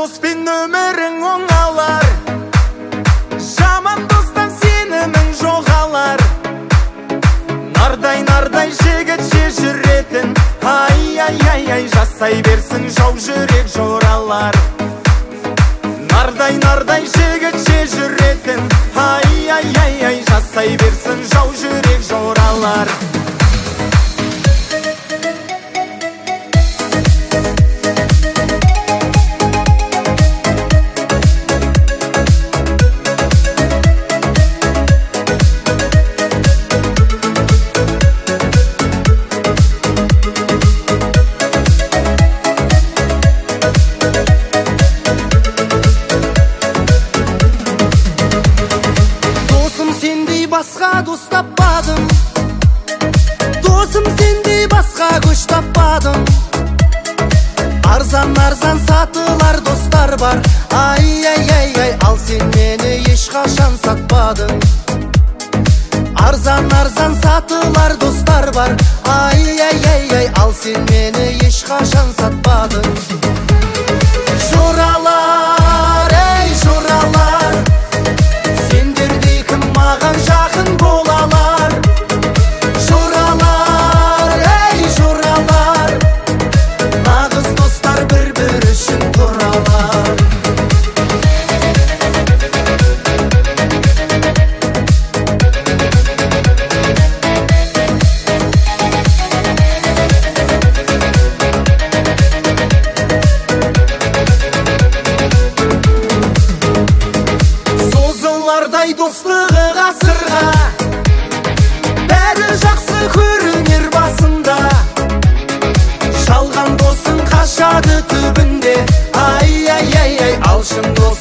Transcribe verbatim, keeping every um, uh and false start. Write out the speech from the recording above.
доспен өмірің оңалар, жаман достан сенімің жоғалар. Нардай нардай жігітше жүретін, ай ай ай ай жасай берсін жау жүрек жоралар. Нардай нардай жігітше жүретін, ай ай ай ай жасай берсін жау жүрек жоралар. Басқа дос таппадым, досым сендей басқа көш таппадым. Арзан арзан сатылар достар бар, ай ай ай ай ал сен мені ешқашан сатпадың. Арзан арзан сатылар достар бар, ай ай ай ай ал сен мені ешқашан сатпадың. Жоралар, ей жоралар, сендердей кім маған жақын болалар. Жоралар, ей жоралар, нағыз достар бір-бір үшін тұралар. Созылардай достығы ғасырға, бәрі жақсы көрінер басында. Жалған досың қашады түбінде, ай ай ай ай ал шын дос